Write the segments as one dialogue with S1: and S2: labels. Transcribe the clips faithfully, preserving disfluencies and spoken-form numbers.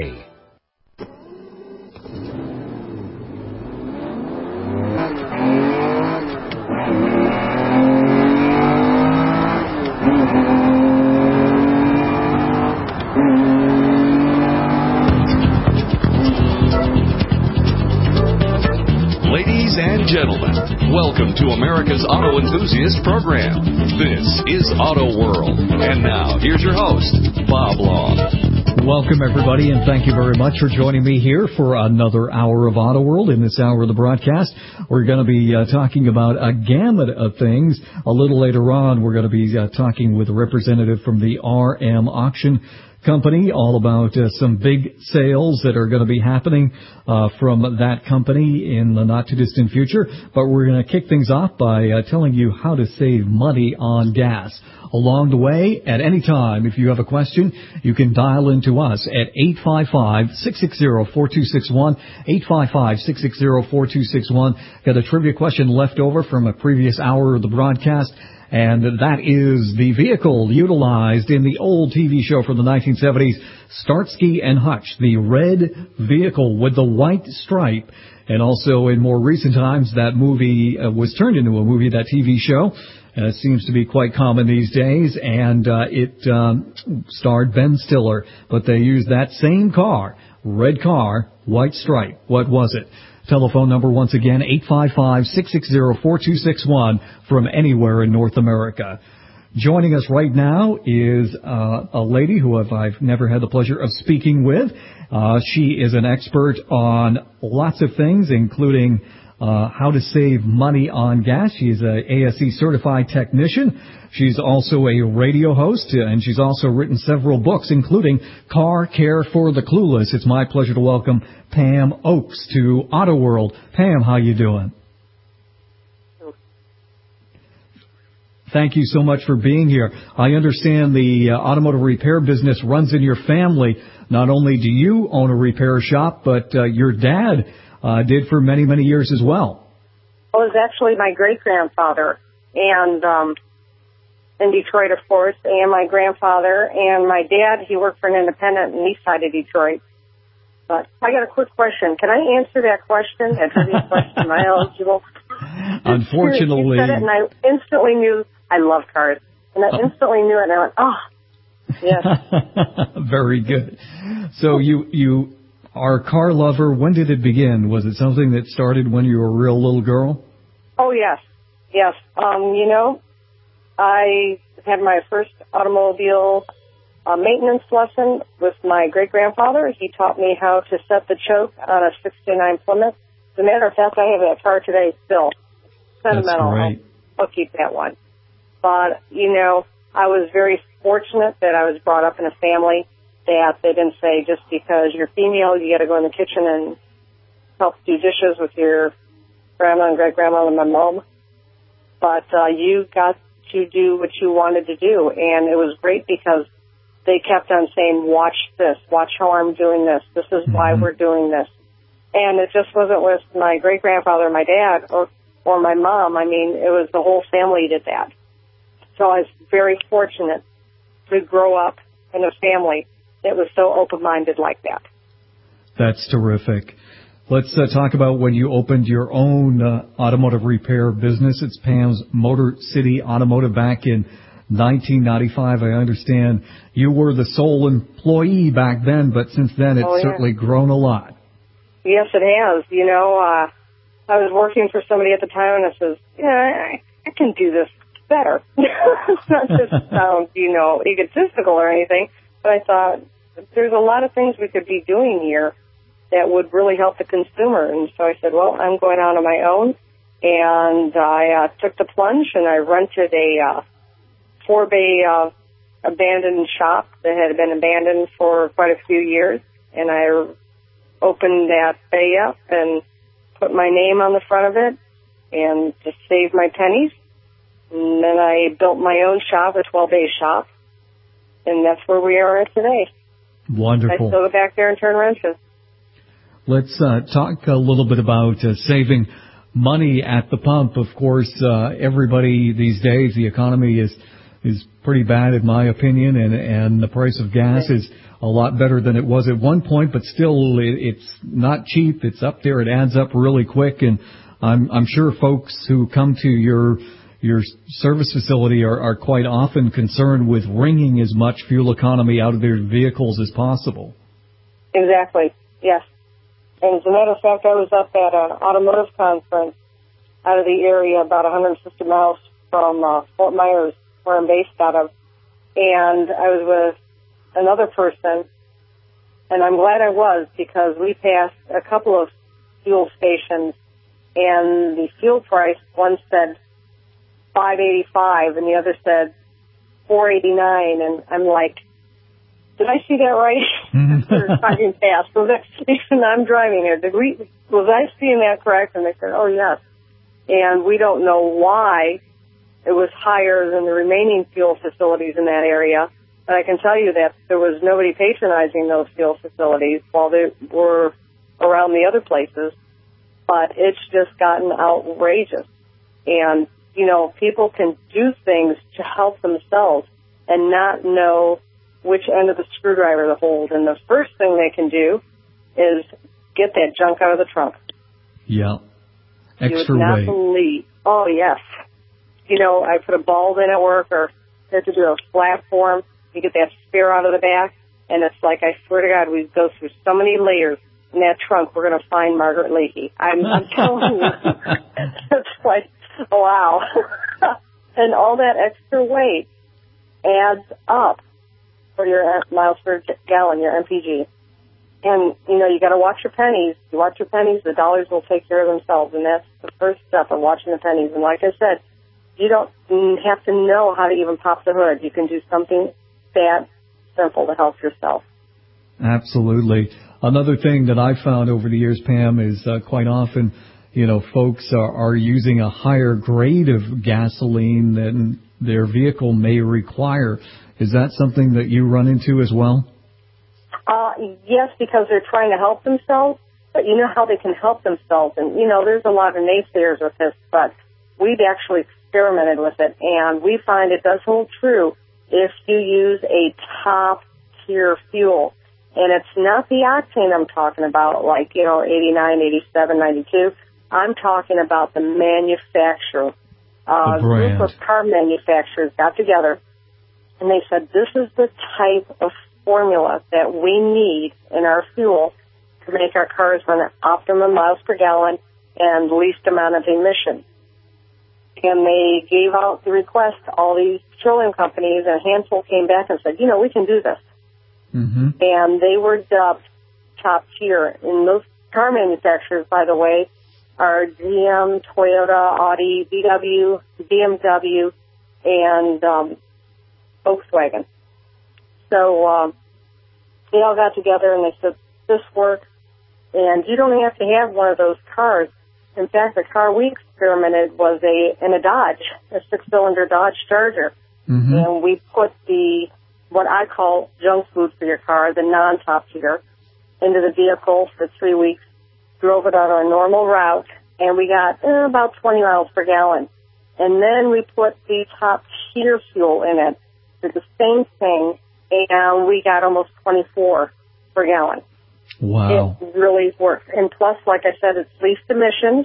S1: Ladies and gentlemen, welcome to America's Auto Enthusiast Program. This is Auto World. And now, here's your host, Bob Long.
S2: Welcome, everybody, and thank you very much for joining me here for another hour of Auto World. In this hour of the broadcast, we're going to be uh, talking about a gamut of things. A little later on, we're going to be uh, talking with a representative from the R M Auction Company, all about uh, some big sales that are going to be happening uh, from that company in the not-too-distant future. But we're going to kick things off by uh, telling you how to save money on gas. Along the way, at any time, if you have a question, you can dial into us at eight five five, six six zero, four two six one, eight five five, six six zero, four two six one. Got a trivia question left over from a previous hour of the broadcast. And that is the vehicle utilized in the old T V show from the nineteen seventies, Starsky and Hutch, the red vehicle with the white stripe. And also in more recent times, that movie uh, was turned into a movie, that T V show. Uh, seems to be quite common these days, and uh, it um, starred Ben Stiller. But they used that same car, red car, white stripe. What was it? Telephone number once again, eight five five, six six zero, four two six one from anywhere in North America. Joining us right now is uh, a lady who I've, I've never had the pleasure of speaking with. Uh, she is an expert on lots of things, including uh, how to save money on gas. She's a A S E certified technician. She's also a radio host, and she's also written several books, including Car Care for the Clueless. It's my pleasure to welcome Pam Oakes to Auto World. Pam, how you doing? Thank you so much for being here. I understand the uh, automotive repair business runs in your family. Not only do you own a repair shop, but uh, your dad uh, did for many, many years as well.
S3: Well, it was actually my great-grandfather, and um, in Detroit, of course, and my grandfather, and my dad, he worked for an independent in the east side of Detroit. But I got a quick question. Can I answer that question? That trivia question, am I eligible?
S2: Unfortunately.
S3: You said it, and I instantly knew I love cars. And I instantly knew it, and I went, oh, yes.
S2: Very good. So you you are a car lover. When did it begin? Was it something that started when you were a real little girl?
S3: Oh, yes. Yes. Um, you know, I had my first automobile uh, maintenance lesson with my great-grandfather. He taught me how to set the choke on a sixty-nine Plymouth. As a matter of fact, I have that car today still. Sentimental.
S2: That's great.
S3: I'll, I'll keep that one. But, you know, I was very fortunate that I was brought up in a family that they didn't say just because you're female, you got to go in the kitchen and help do dishes with your grandma and great-grandma and my mom. But uh, you got to do what you wanted to do. And it was great because they kept on saying, watch this, watch how I'm doing this. This is mm-hmm. why we're doing this. And it just wasn't with my great-grandfather, my dad, or, or my mom. I mean, it was the whole family did that. So I was very fortunate to grow up in a family that was so open-minded like that.
S2: That's terrific. Let's uh, talk about when you opened your own uh, automotive repair business. It's Pam's Motor City Automotive back in nineteen ninety-five. I understand you were the sole employee back then, but since then it's oh, yeah. certainly grown a lot.
S3: Yes, it has. You know, uh, I was working for somebody at the time, and I says, yeah, I, I can do this better. Not just sound, you know, egotistical or anything, but I thought there's a lot of things we could be doing here that would really help the consumer. And so I said, well, I'm going out on my own. And I uh, took the plunge, and I rented a uh, four-bay uh, abandoned shop that had been abandoned for quite a few years. And I opened that bay up and put my name on the front of it and just saved my pennies. And then I built my own shop, a twelve-bay shop, and that's where we are at today.
S2: Wonderful.
S3: I still go back there and turn wrenches.
S2: Let's uh, talk a little bit about uh, saving money at the pump. Of course, uh, everybody these days, the economy is is pretty bad in my opinion, and, and the price of gas is a lot better than it was at one point, but still it, it's not cheap. It's up there. It adds up really quick, and I'm, I'm sure folks who come to your your service facility are, are quite often concerned with wringing as much fuel economy out of their vehicles as possible.
S3: Exactly, yes. And as a matter of fact, I was up at an automotive conference out of the area about one hundred fifty miles from uh, Fort Myers, where I'm based out of, and I was with another person, and I'm glad I was, because we passed a couple of fuel stations, and the fuel price, one said five eighty-five, and the other said four eighty-nine, and I'm like, did I see that right? They're driving fast. Was that, even I'm driving here. Did we, was I seeing that correct? And they said, oh, yes. And we don't know why it was higher than the remaining fuel facilities in that area. But I can tell you that there was nobody patronizing those fuel facilities while they were around the other places. But it's just gotten outrageous. And, you know, people can do things to help themselves and not know which end of the screwdriver to hold. And the first thing they can do is get that junk out of the trunk.
S2: Yeah. Extra
S3: you would not
S2: weight.
S3: believe. Oh, yes. You know, I put a bulb in at work, or I have to do a flat form. You get that spare out of the back, and it's like, I swear to God, we go through so many layers in that trunk, we're going to find Margaret Leahy. I'm, I'm telling you. It's like, wow. And all that extra weight adds up for your miles per gallon, your M P G. And, you know, you got to watch your pennies. You watch your pennies, the dollars will take care of themselves, and that's the first step of watching the pennies. And like I said, you don't have to know how to even pop the hood. You can do something that simple to help yourself.
S2: Absolutely. Another thing that I've found over the years, Pam, is uh, quite often, you know, folks are, are using a higher grade of gasoline than their vehicle may require. Is that something that you run into as well?
S3: Uh, yes, because they're trying to help themselves, but you know how they can help themselves. And, you know, there's a lot of naysayers with this, but we've actually experimented with it, and we find it does hold true if you use a top-tier fuel. And it's not the octane I'm talking about, like, you know, eighty-nine, eighty-seven, ninety-two. I'm talking about the manufacturer. Uh,
S2: the brand.
S3: A group of car manufacturers got together, and they said, this is the type of formula that we need in our fuel to make our cars run at optimum miles per gallon and least amount of emission. And they gave out the request to all these petroleum companies, and a handful came back and said, you know, we can do this. Mm-hmm. And they were dubbed top tier. And those car manufacturers, by the way, are G M, Toyota, Audi, V W, B M W, and um, Volkswagen. So um, they all got together and they said, this works, and you don't have to have one of those cars. In fact, the car we experimented was a in a Dodge, a six-cylinder Dodge Charger. Mm-hmm. And we put the, what I call junk food for your car, the non-top tier, into the vehicle for three weeks, drove it on our normal route, and we got eh, about twenty miles per gallon. And then we put the top tier fuel in it, did the same thing, and we got almost twenty-four per gallon.
S2: Wow.
S3: It really works. And plus, like I said, it's least emissions,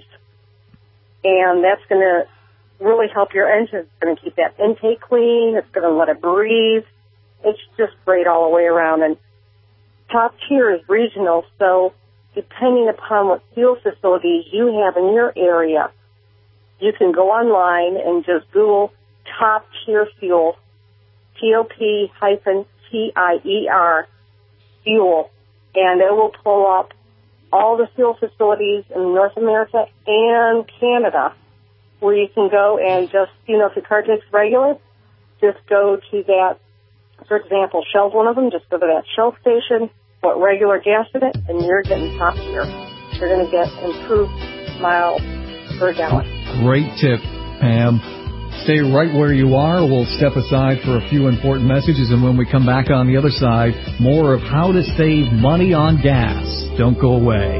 S3: and that's going to really help your engine. It's going to keep that intake clean. It's going to let it breathe. It's just great all the way around. And top tier is regional, so depending upon what fuel facilities you have in your area, you can go online and just Google top tier fuel, T O P hyphen T I E R, fuel, and it will pull up all the fuel facilities in North America and Canada where you can go and just, you know, if your car takes regular, just go to that, for example, Shell's one of them, just go to that Shell station, put regular gas in it, and you're getting top tier. You're going to get improved miles per gallon.
S2: Great tip, Pam. Stay right where you are. We'll step aside for a few important messages, and when we come back on the other side, more of how to save money on gas. Don't go away.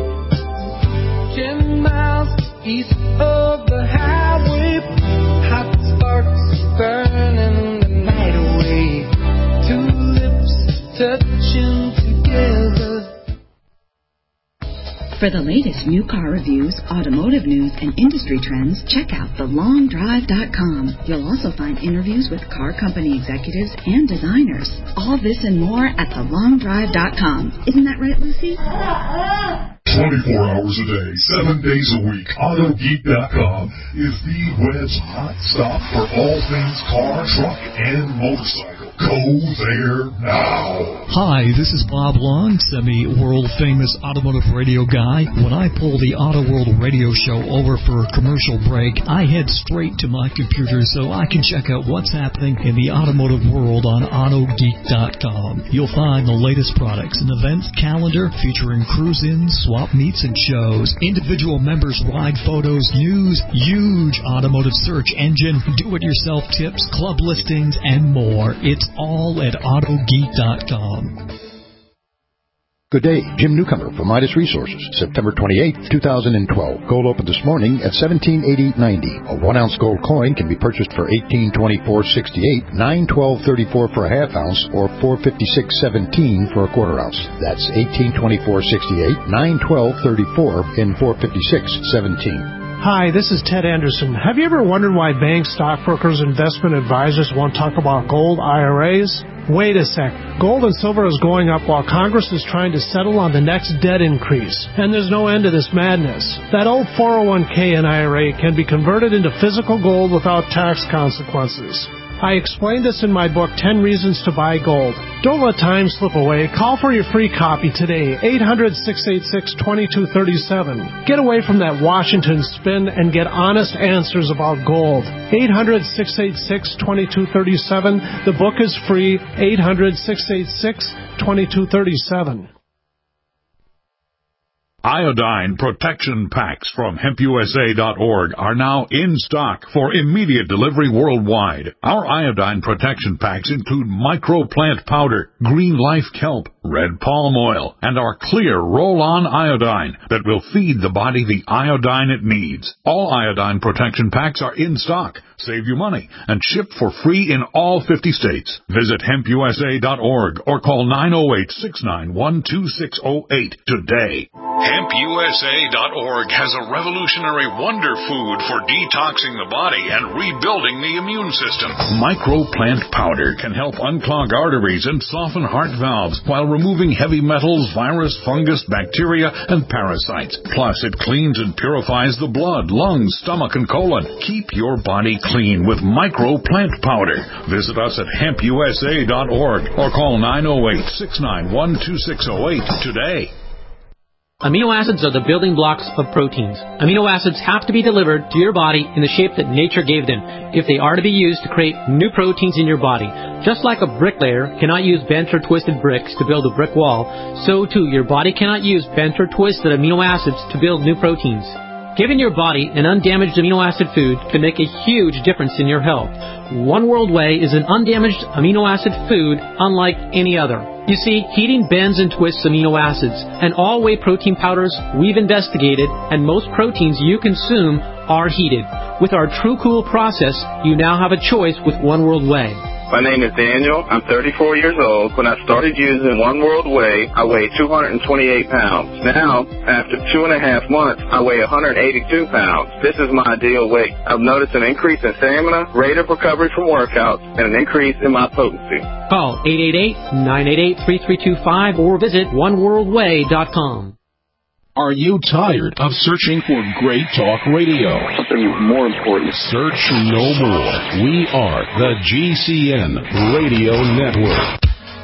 S4: Ten miles east of the highway, hot sparks burning the night.
S5: For the latest new car reviews, automotive news, and industry trends, check out the long drive dot com. You'll also find interviews with car company executives and designers. All this and more at the long drive dot com. Isn't that right, Lucy?
S6: twenty-four hours a day, seven days a week, auto geek dot com is the web's hot stop for all things car, truck, and motorcycle. Go there now.
S2: Hi, this is Bob Long, semi-world-famous automotive radio guy. When I pull the Auto World radio show over for a commercial break, I head straight to my computer so I can check out what's happening in the automotive world on auto geek dot com. You'll find the latest products, an events calendar featuring cruise-ins, swap meets, and shows, individual members' ride photos, news, huge automotive search engine, do-it-yourself tips, club listings, and more. It's all at auto geek dot com.
S7: Good day, Jim Newcomer from Midas Resources, September twenty-eighth, two thousand twelve. Gold opened this morning at seventeen eighty ninety. A one-ounce gold coin can be purchased for eighteen twenty-four sixty-eight, nine twelve thirty-four for a half ounce, or four fifty-six seventeen for a quarter ounce. That's eighteen twenty-four sixty-eight, nine twelve thirty-four, and four fifty-six seventeen.
S8: Hi, this is Ted Anderson. Have you ever wondered why banks, stockbrokers, investment advisors won't talk about gold I R As? Wait a sec. Gold and silver is going up while Congress is trying to settle on the next debt increase. And there's no end to this madness. That old four oh one k and I R A can be converted into physical gold without tax consequences. I explained this in my book, ten Reasons to Buy Gold. Don't let time slip away. Call for your free copy today, eight hundred, six eight six, two two three seven. Get away from that Washington spin and get honest answers about gold. eight hundred, six eight six, two two three seven. The book is free, eight hundred, six eight six, two two three seven.
S9: Iodine protection packs from hemp U S A dot org are now in stock for immediate delivery worldwide. Our iodine protection packs include microplant powder, green life kelp, red palm oil, and our clear roll-on iodine that will feed the body the iodine it needs. All iodine protection packs are in stock, save you money, and ship for free in all fifty states. Visit hemp U S A dot org or call nine oh eight, six nine one, two six oh eight today.
S1: hemp U S A dot org has a revolutionary wonder food for detoxing the body and rebuilding the immune system.
S9: Microplant powder can help unclog arteries and soften heart valves while removing heavy metals, virus, fungus, bacteria, and parasites. Plus, it cleans and purifies the blood, lungs, stomach, and colon. Keep your body clean with microplant powder. Visit us at hemp U S A dot org or call nine oh eight, six nine one, two six oh eight today.
S10: Amino acids are the building blocks of proteins. Amino acids have to be delivered to your body in the shape that nature gave them if they are to be used to create new proteins in your body. Just like a bricklayer cannot use bent or twisted bricks to build a brick wall, so too your body cannot use bent or twisted amino acids to build new proteins. Giving your body an undamaged amino acid food can make a huge difference in your health. One World Whey is an undamaged amino acid food unlike any other. You see, heating bends and twists amino acids, and all whey protein powders we've investigated, and most proteins you consume are heated. With our True Cool process, you now have a choice with One World Whey.
S11: My name is Daniel. I'm thirty-four years old. When I started using One World Whey, I weighed two hundred twenty-eight pounds. Now, after two and a half months, I weigh one hundred eighty-two pounds. This is my ideal weight. I've noticed an increase in stamina, rate of recovery from workouts, and an increase in my potency.
S10: Call eight eight eight, nine eight eight, three three two five or visit one world whey dot com.
S12: Are you tired of searching for great talk radio?
S13: Something more important.
S12: Search no more. We are the G C N Radio Network.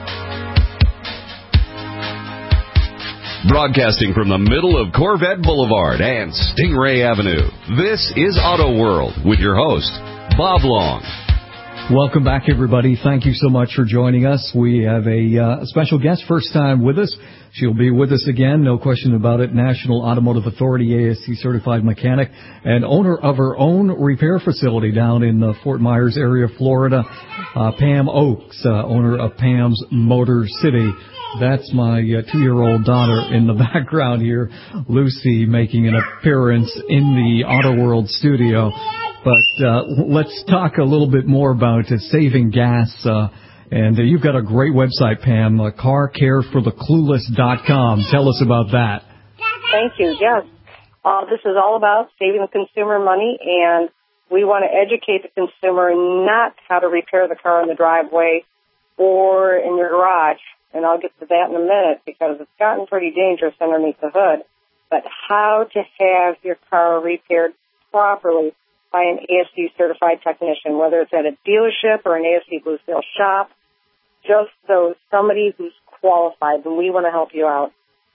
S1: Broadcasting from the middle of Corvette Boulevard and Stingray Avenue, this is Auto World with your host, Bob Long.
S2: Welcome back, everybody. Thank you so much for joining us. We have a uh, special guest, first time with us. She'll be with us again, no question about it. National Automotive Authority, A S C certified mechanic, and owner of her own repair facility down in the Fort Myers area, Florida. Uh, Pam Oakes, uh, owner of Pam's Motor City. That's my uh, two-year-old daughter in the background here, Lucy, making an appearance in the Auto World studio. But uh, let's talk a little bit more about uh, saving gas. Uh, and uh, you've got a great website, Pam, uh, car care for the clueless dot com. Tell us about that.
S3: Thank you. Yes. Uh, this is all about saving the consumer money, and we want to educate the consumer not how to repair the car in the driveway or in your garage. And I'll get to that in a minute because it's gotten pretty dangerous underneath the hood. But how to have your car repaired properly by an A S C certified technician, whether it's at a dealership or an A S C Blue Seal shop, just so somebody who's qualified, and we want to help you out.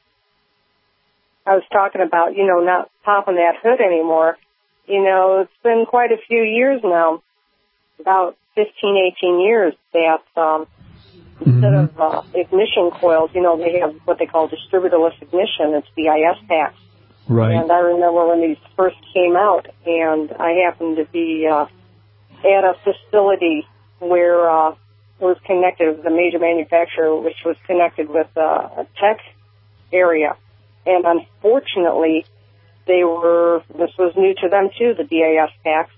S3: I was talking about, you know, not popping that hood anymore. You know, it's been quite a few years now, about fifteen, eighteen years that um, mm-hmm. instead of uh, ignition coils, you know, they have what they call distributorless ignition. It's the I S packs.
S2: Right.
S3: And I remember when these first came out, and I happened to be uh, at a facility where uh, it was connected with a major manufacturer, which was connected with uh, a tech area. And unfortunately, they were, this was new to them too, the D A S packs.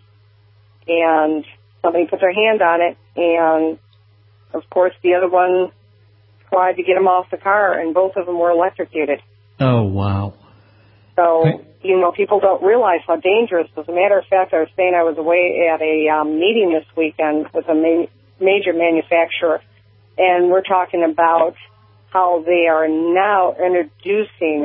S3: And somebody put their hand on it, and of course the other one tried to get them off the car, and both of them were electrocuted.
S2: Oh, wow.
S3: So, you know, people don't realize how dangerous. As a matter of fact, I was saying I was away at a um, meeting this weekend with a ma- major manufacturer, and we're talking about how they are now introducing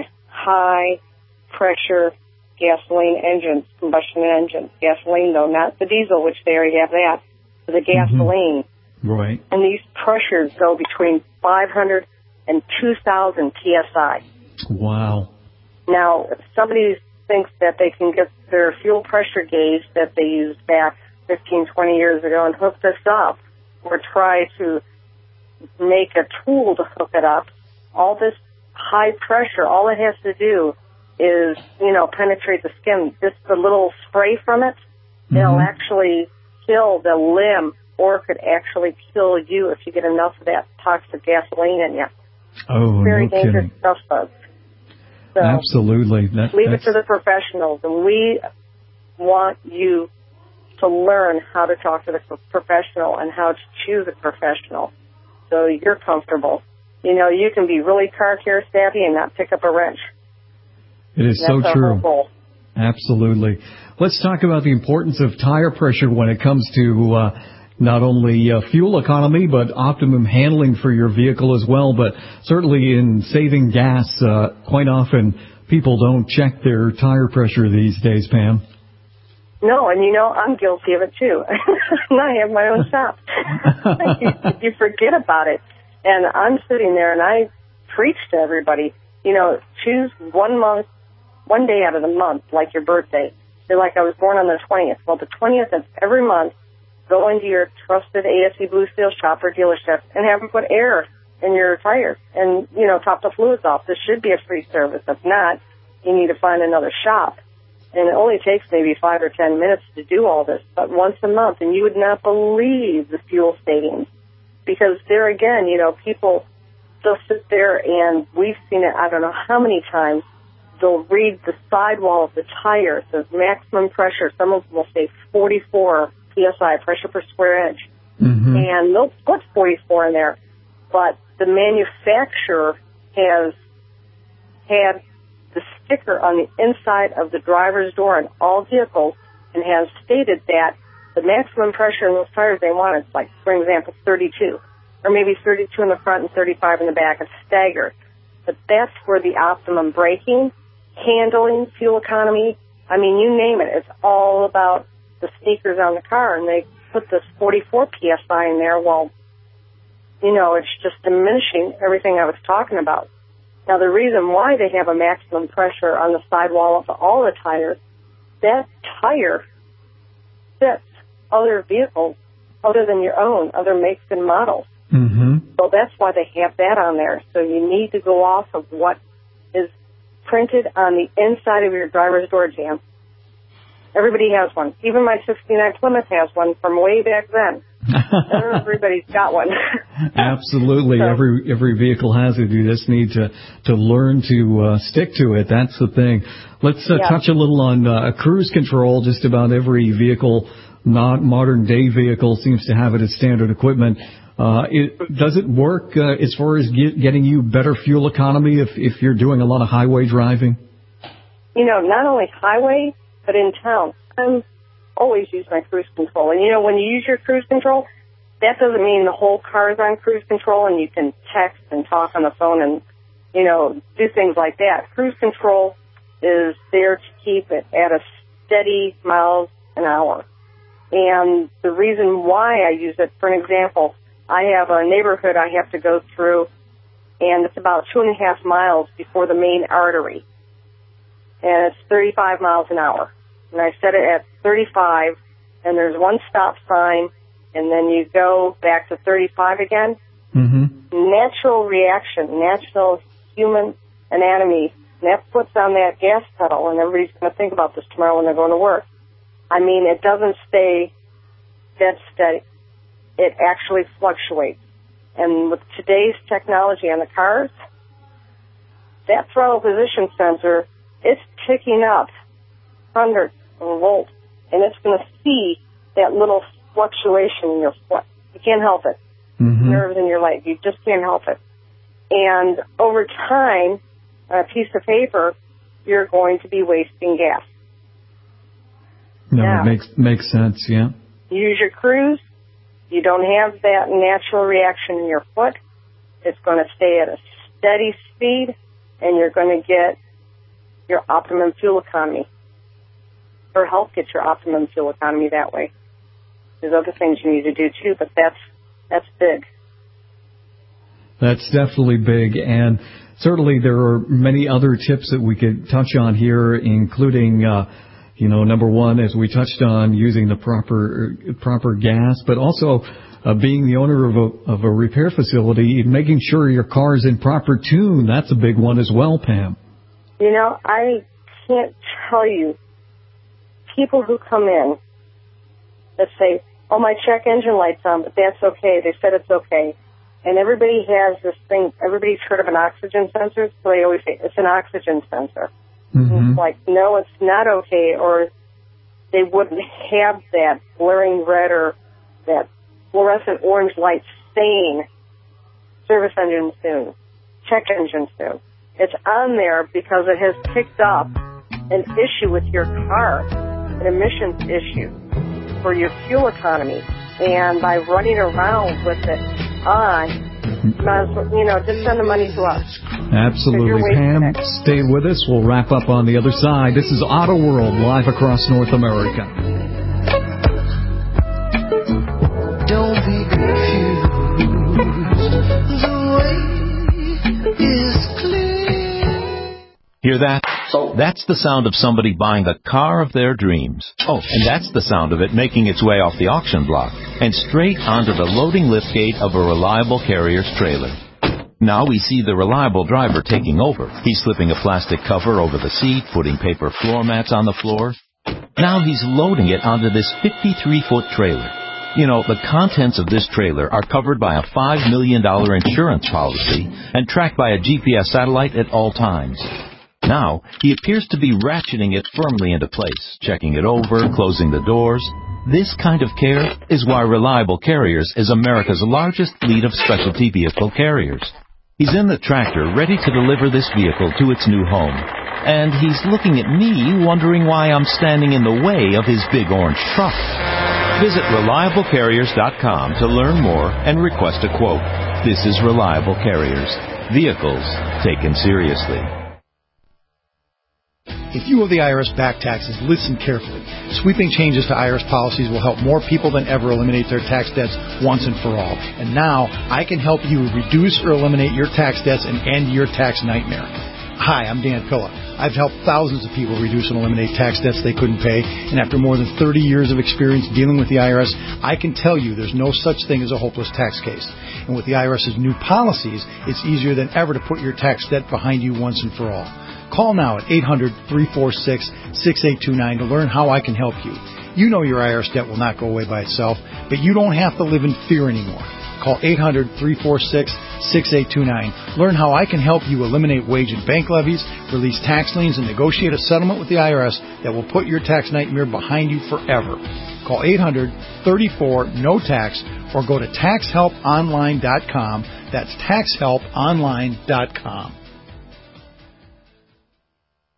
S3: high-pressure gasoline engines, combustion engines. Gasoline, though, not the diesel, which they already have that, but the gasoline.
S2: Mm-hmm. Right.
S3: And these pressures go between five hundred and two thousand P S I.
S2: Wow.
S3: Now, if somebody thinks that they can get their fuel pressure gauge that they used back fifteen, twenty years ago and hook this up, or try to make a tool to hook it up, all this high pressure, all it has to do is, you know, penetrate the skin. Just the little spray from it, mm-hmm. it'll actually kill the limb, or it could actually kill you if you get enough of that toxic gasoline in you.
S2: Oh,
S3: Very
S2: no
S3: dangerous
S2: kidding.
S3: stuff, folks. So
S2: Absolutely. That,
S3: leave
S2: that's...
S3: it to the professionals, and we want you to learn how to talk to the professional and how to choose a professional so you're comfortable. You know, you can be really car care savvy and not pick up a wrench.
S2: It is
S3: That's
S2: so
S3: our
S2: true.
S3: whole goal.
S2: Absolutely. Let's talk about the importance of tire pressure when it comes to uh, not only uh, fuel economy, but optimum handling for your vehicle as well. But certainly in saving gas, uh, quite often people don't check their tire pressure these days, Pam.
S3: No, and you know, I'm guilty of it too. And I have my own shop. you, you forget about it. And I'm sitting there and I preach to everybody, you know, choose one month, one day out of the month, like your birthday. They're like, I was born on the twentieth. Well, the twentieth of every month, go into your trusted A S C Blue Seal shop or dealership and have them put air in your tires and, you know, top the fluids off. This should be a free service. If not, you need to find another shop. And it only takes maybe five or ten minutes to do all this, but once a month, and you would not believe the fuel savings. Because there again, you know, people, they'll sit there, and we've seen it I don't know how many times. They'll read the sidewall of the tire. It says maximum pressure. Some of them will say forty-four P S I, pressure per square inch. Mm-hmm. And they'll put forty-four in there. But the manufacturer has had the sticker on the inside of the driver's door in all vehicles and has stated that the maximum pressure in those tires they want is, like, for example, thirty-two, or maybe thirty-two in the front and thirty-five in the back. It's staggered. But that's where the optimum braking, handling, fuel economy, I mean, you name it. It's all about the sneakers on the car, and they put this forty-four P S I in there. Well, you know, it's just diminishing everything I was talking about. Now, the reason why they have a maximum pressure on the sidewall of all the tires, that tire fits other vehicles other than your own, other makes and models.
S2: Mm-hmm.
S3: So that's why they have that on there. So you need to go off of what is printed on the inside of your driver's door jamb. Everybody has one. Even my sixty-nine Plymouth has one from way back then. Everybody's got one.
S2: Absolutely. So, every every vehicle has it. You just need to, to learn to uh, stick to it. That's the thing. Let's uh, yeah. touch a little on uh, cruise control. Just about every vehicle, not modern day vehicle, seems to have it as standard equipment. Uh, it, does it work uh, as far as get, getting you better fuel economy if, if you're doing a lot of highway driving?
S3: you know, not only highway, but in town. I'm always use my cruise control. And, you know, when you use your cruise control, that doesn't mean the whole car is on cruise control and you can text and talk on the phone and, you know, do things like that. Cruise control is there to keep it at a steady miles an hour. And the reason why I use it, for an example, I have a neighborhood I have to go through, and it's about two and a half miles before the main artery. And it's thirty-five miles an hour. And I set it at thirty-five, and there's one stop sign, and then you go back to thirty-five again.
S2: Mm-hmm.
S3: Natural reaction, natural human anatomy, and that puts on that gas pedal, and everybody's going to think about this tomorrow when they're going to work. I mean, it doesn't stay dead steady. It actually fluctuates. And with today's technology on the cars, that throttle position sensor, it's ticking up hundreds of volts, and it's going to see that little fluctuation in your foot. You can't help it.
S2: Mm-hmm.
S3: Nerves in your leg, you just can't help it. And over time, on a piece of paper, you're going to be wasting gas.
S2: No,
S3: now,
S2: it makes makes sense, yeah.
S3: Use your cruise. You don't have that natural reaction in your foot. It's going to stay at a steady speed, and you're going to get your optimum fuel economy, or help get your optimum fuel economy that way. There's other things you need to do too, but that's that's big.
S2: That's definitely big, and certainly there are many other tips that we could touch on here, including, uh, you know, number one, as we touched on, using the proper proper gas, but also uh, being the owner of a, of a repair facility, making sure your car is in proper tune. That's a big one as well, Pam.
S3: You know, I can't tell you, people who come in that say, oh, my check engine light's on, but that's okay. They said it's okay. And everybody has this thing, everybody's heard of an oxygen sensor, so they always say, it's an oxygen sensor.
S2: Mm-hmm.
S3: It's like, no, it's not okay, or they wouldn't have that blaring red or that fluorescent orange light saying service engine soon, check engine soon. It's on there because it has picked up an issue with your car, an emissions issue for your fuel economy. And by running around with it on, you know, just send the money to us.
S2: Absolutely. Pam, it. Stay with us. We'll wrap up on the other side. This is Auto World, live across North America.
S4: Don't be confused. The way is clear.
S13: Hear that? That's the sound of somebody buying the car of their dreams. Oh, and that's the sound of it making its way off the auction block and straight onto the loading liftgate of a Reliable Carrier's trailer. Now we see the Reliable driver taking over. He's slipping a plastic cover over the seat, putting paper floor mats on the floor. Now he's loading it onto this fifty-three foot trailer. You know, the contents of this trailer are covered by a five million dollars insurance policy and tracked by a G P S satellite at all times. Now, he appears to be ratcheting it firmly into place, checking it over, closing the doors. This kind of care is why Reliable Carriers is America's largest fleet of specialty vehicle carriers. He's in the tractor, ready to deliver this vehicle to its new home. And he's looking at me, wondering why I'm standing in the way of his big orange truck. Visit reliable carriers dot com to learn more and request a quote. This is Reliable Carriers. Vehicles taken seriously.
S7: If you owe the I R S back taxes, listen carefully. Sweeping changes to I R S policies will help more people than ever eliminate their tax debts once and for all. And now, I can help you reduce or eliminate your tax debts and end your tax nightmare. Hi, I'm Dan Pilla. I've helped thousands of people reduce and eliminate tax debts they couldn't pay, and after more than thirty years of experience dealing with the I R S, I can tell you there's no such thing as a hopeless tax case. And with the IRS's new policies, it's easier than ever to put your tax debt behind you once and for all. Call now at eight hundred, three four six, six eight two nine to learn how I can help you. You know your I R S debt will not go away by itself, but you don't have to live in fear anymore. Call eight hundred, three four six, six eight two nine. Learn how I can help you eliminate wage and bank levies, release tax liens, and negotiate a settlement with the I R S that will put your tax nightmare behind you forever. Call eight hundred, three four, N O tax or go to tax help online dot com. That's tax help online dot com.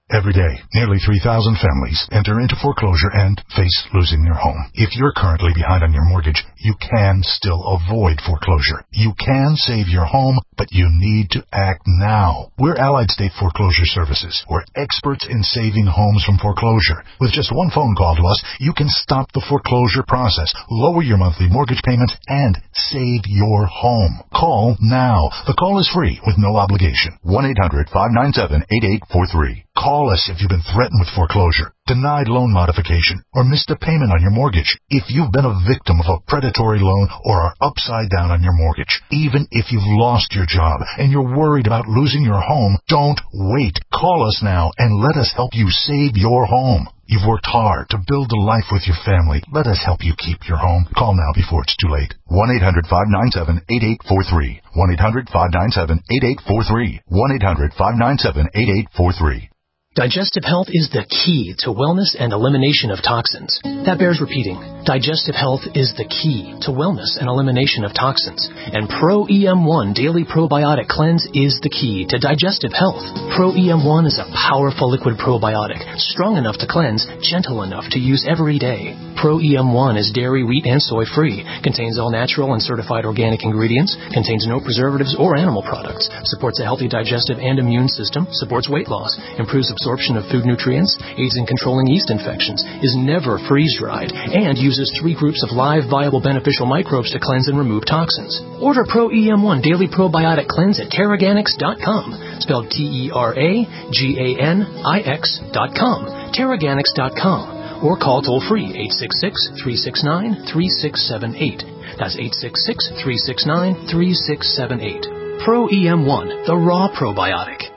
S6: Every day, nearly three thousand families enter into foreclosure and face losing their home. If you're currently behind on your mortgage, you can still avoid foreclosure. You can save your home, but you need to act now. We're Allied State Foreclosure Services. We're experts in saving homes from foreclosure. With just one phone call to us, you can stop the foreclosure process, lower your monthly mortgage payments, and save your home. Call now. The call is free with no obligation. one eight hundred five nine seven eight eight four three. Call us if you've been threatened with foreclosure, denied loan modification, or missed a payment on your mortgage. If you've been a victim of a predatory loan or are upside down on your mortgage, even if you've lost your job and you're worried about losing your home, don't wait. Call us now and let us help you save your home. You've worked hard to build a life with your family. Let us help you keep your home. Call now before it's too late. one eight hundred five nine seven eight eight four three. one eight hundred five nine seven eight eight four three. one eight hundred five nine seven eight eight four three.
S14: Digestive health is the key to wellness and elimination of toxins. That bears repeating. Digestive health is the key to wellness and elimination of toxins. And Pro E M one Daily Probiotic Cleanse is the key to digestive health. Pro E M one is a powerful liquid probiotic, strong enough to cleanse, gentle enough to use every day. Pro E M one is dairy, wheat, and soy free, contains all natural and certified organic ingredients, contains no preservatives or animal products, supports a healthy digestive and immune system, supports weight loss, improves absorption of food nutrients, aids in controlling yeast infections, is never freeze-dried, and uses three groups of live, viable, beneficial microbes to cleanse and remove toxins. Order Pro E M one Daily Probiotic Cleanse at Terraganix dot com, spelled T E R A G A N I X dot com, Terraganix dot com. Or call toll-free eight six six, three six nine, three six seven eight. That's eight six six, three six nine, three six seven eight. Pro E M one, the raw probiotic.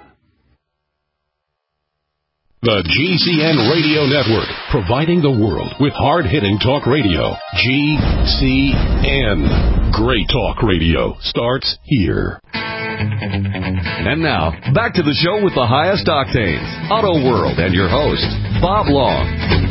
S12: The G C N Radio Network, providing the world with hard-hitting talk radio. G C N. Great talk radio starts here.
S1: And now, back to the show with the highest octanes, Auto World, and your host, Bob Long.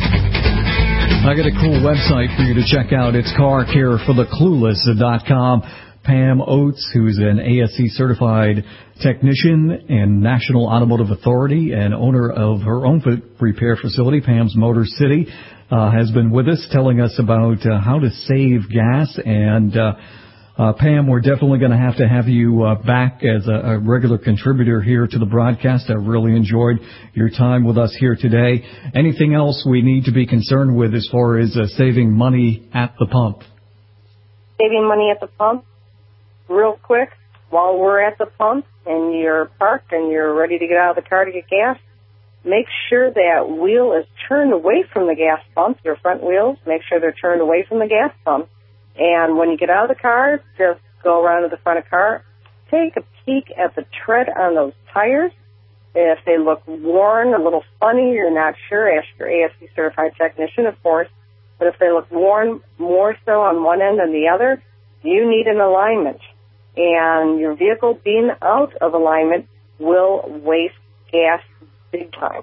S2: I got a cool website for you to check out. It's car care for the clueless dot com. Pam Oates, who's an A S C certified technician and National Automotive Authority and owner of her own repair facility, Pam's Motor City, uh, has been with us telling us about uh, how to save gas. And uh, uh, Pam, we're definitely going to have to have you uh, back as a, a regular contributor here to the broadcast. I really enjoyed your time with us here today. Anything else we need to be concerned with as far as uh, saving money at the pump?
S3: Saving money at the pump? Real quick, while we're at the pump and you're parked and you're ready to get out of the car to get gas, make sure that wheel is turned away from the gas pump, your front wheels. Make sure they're turned away from the gas pump. And when you get out of the car, just go around to the front of the car, take a peek at the tread on those tires. If they look worn, a little funny, you're not sure, ask your A S C certified technician, of course. But if they look worn more so on one end than the other, you need an alignment. And your vehicle being out of alignment will waste gas big time.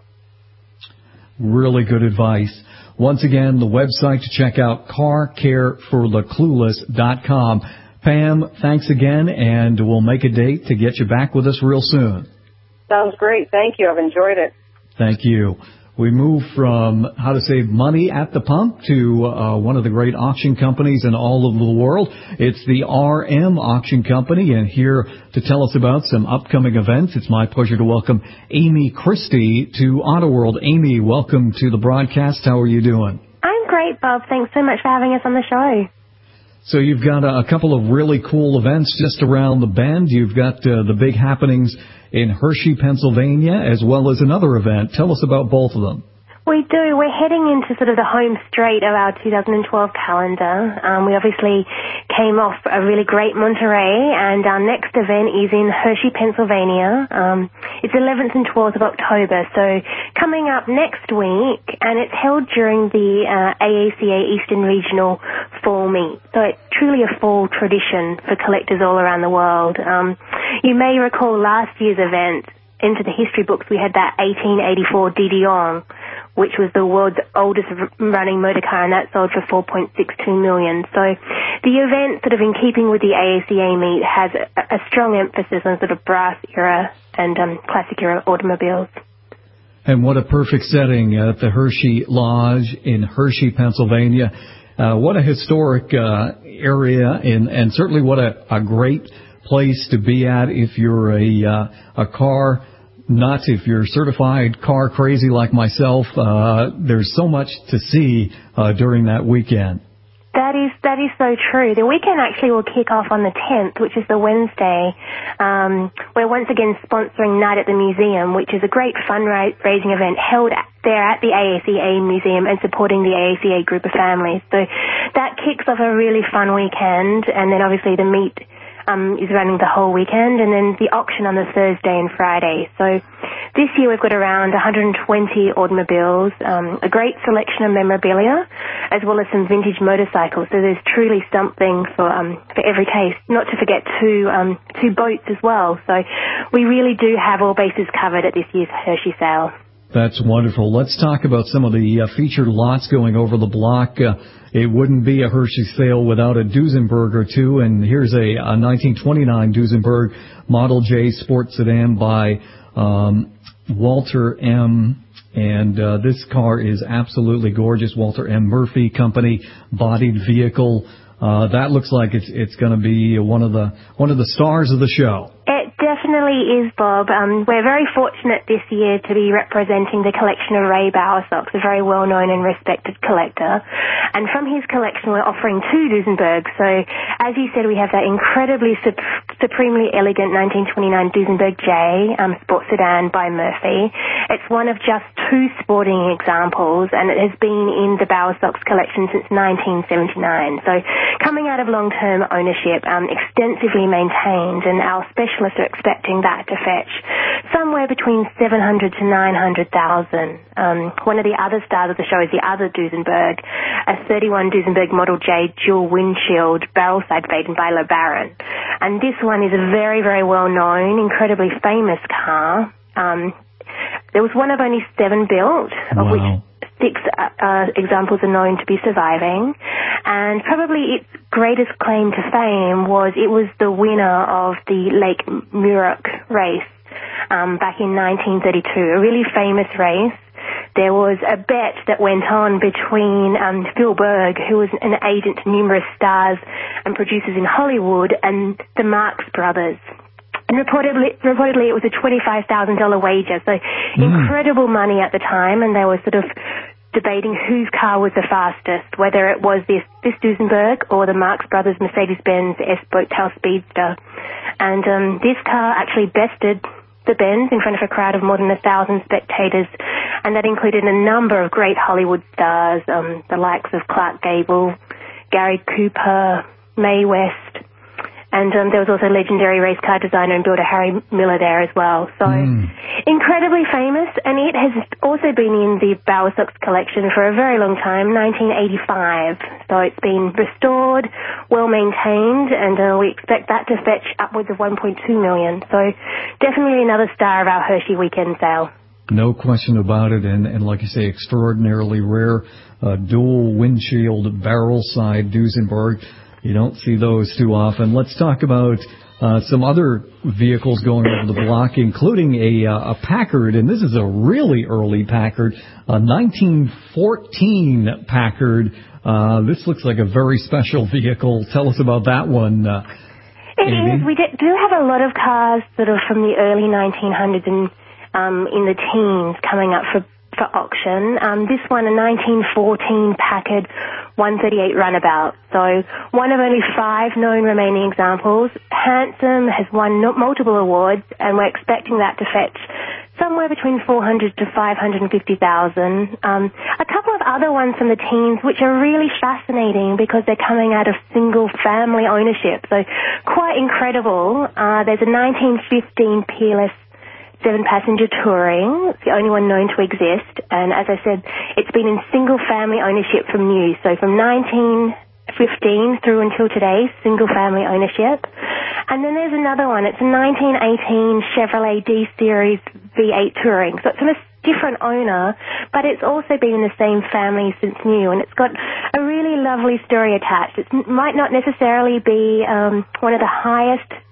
S2: Really good advice. Once again, the website to check out, car care for the clueless dot com. Pam, thanks again, and we'll make a date to get you back with us real soon.
S3: Sounds great. Thank you. I've enjoyed it.
S2: Thank you. We move from how to save money at the pump to uh, one of the great auction companies in all of the world. It's the R M Auction Company, and here to tell us about some upcoming events, it's my pleasure to welcome Amy Christie to Auto World. Amy, welcome to the broadcast. How are you doing?
S15: I'm great, Bob. Thanks so much for having us on the show.
S2: So you've got a, a couple of really cool events just around the bend. You've got uh, the big happenings in Hershey, Pennsylvania, as well as another event. Tell us about both of them.
S15: We do. We're heading into sort of the home straight of our two thousand twelve calendar. Um, we obviously came off a really great Monterey, and our next event is in Hershey, Pennsylvania. Um, it's eleventh and twelfth of October, so coming up next week, and it's held during the uh, A A C A Eastern Regional Fall Meet. So it's truly a fall tradition for collectors all around the world. Um, you may recall last year's event, into the history books, we had that eighteen eighty-four De Dion, which was the world's oldest running motor car, and that sold for four point six two million dollars. So the event, sort of in keeping with the A A C A meet, has a, a strong emphasis on sort of brass era and um, classic era automobiles.
S2: And what a perfect setting at the Hershey Lodge in Hershey, Pennsylvania. Uh, what a historic uh, area, and, and certainly what a, a great place to be at if you're a uh, a car nut, if you're certified car crazy like myself. Uh, there's so much to see uh, during that weekend.
S15: That is that is so true. The weekend actually will kick off on the tenth, which is the Wednesday. Um, we're once again sponsoring Night at the Museum, which is a great fundraising event held there at the A A C A Museum and supporting the A A C A group of families. So that kicks off a really fun weekend, and then obviously the meet um, is running the whole weekend, and then the auction on the Thursday and Friday. So this year we've got around one hundred twenty automobiles, um, a great selection of memorabilia, as well as some vintage motorcycles. So there's truly something for um, for every taste. Not to forget two um, two boats as well. So we really do have all bases covered at this year's Hershey sale.
S2: That's wonderful. Let's talk about some of the uh, featured lots going over the block. Uh, it wouldn't be a Hershey sale without a Duesenberg or two, and here's a, a nineteen twenty-nine Duesenberg Model J Sport Sedan by um, Walter M. And uh, this car is absolutely gorgeous. Walter M. Murphy Company bodied vehicle. Uh, that looks like it's it's going to be one of the one of the stars of the show.
S15: It definitely is, Bob. Um, we're very fortunate this year to be representing the collection of Ray Bowersox, a very well-known and respected collector. And from his collection, we're offering two Duesenbergs. So, as you said, we have that incredibly sup- supremely elegant nineteen twenty-nine Duesenberg J um, Sport Sedan by Murphy. It's one of just two sporting examples, and it has been in the Bowersox collection since nineteen seventy-nine. So, coming out of long-term ownership, um, extensively maintained, and our specialists are expecting that to fetch somewhere between seven hundred to nine hundred thousand. Um, one of the other stars of the show is the other Duesenberg, a thirty-one Duesenberg Model J dual windshield barrel side fading by LeBaron. And this one is a very, very well-known, incredibly famous car. Um, there was one of only seven built, of
S2: wow.
S15: which six uh, uh, examples are known to be surviving. And probably its greatest claim to fame was it was the winner of the Lake Muroc race um, back in nineteen thirty-two, a really famous race. There was a bet that went on between um, Phil Berg, who was an agent to numerous stars and producers in Hollywood, and the Marx Brothers. And reportedly, reportedly it was a twenty-five thousand dollars wager, so mm. incredible money at the time, and they were sort of debating whose car was the fastest, whether it was this, this Duesenberg or the Marx Brothers Mercedes-Benz S-Boat Tail Speedster. And um, this car actually bested the Benz in front of a crowd of more than a thousand spectators, and that included a number of great Hollywood stars, um, the likes of Clark Gable, Gary Cooper, Mae West, and um, there was also legendary race car designer and builder Harry Miller there as well. So mm. incredibly famous, and it has also been in the Bowersox collection for a very long time, nineteen eighty-five. So it's been restored, well maintained, and uh, we expect that to fetch upwards of one point two million dollars. So definitely another star of our Hershey weekend sale.
S2: No question about it, and, and like you say, extraordinarily rare uh, dual windshield barrel side Duesenberg. You don't see those too often. Let's talk about uh, some other vehicles going over the block, including a, uh, a Packard, and this is a really early Packard, a nineteen fourteen Packard. Uh, this looks like a very special vehicle. Tell us about that one, uh,
S15: It
S2: Amy.
S15: is. We do have a lot of cars sort of from the early nineteen hundreds and um, in the teens coming up for for auction. Um, this one, a nineteen fourteen Packard one thirty-eight Runabout. So one of only five known remaining examples. Handsome has won multiple awards, and we're expecting that to fetch somewhere between four hundred to five hundred fifty thousand. Um, a couple of other ones from the teens, which are really fascinating because they're coming out of single-family ownership. So quite incredible. Uh, there's a nineteen fifteen Peerless seven-passenger Touring. It's the only one known to exist. And as I said, it's been in single-family ownership from new. So from nineteen fifteen through until today, single-family ownership. And then there's another one. It's a nineteen eighteen Chevrolet D-Series V eight Touring. So it's from a different owner, but it's also been in the same family since new. And it's got a really lovely story attached. It might not necessarily be um, one of the highest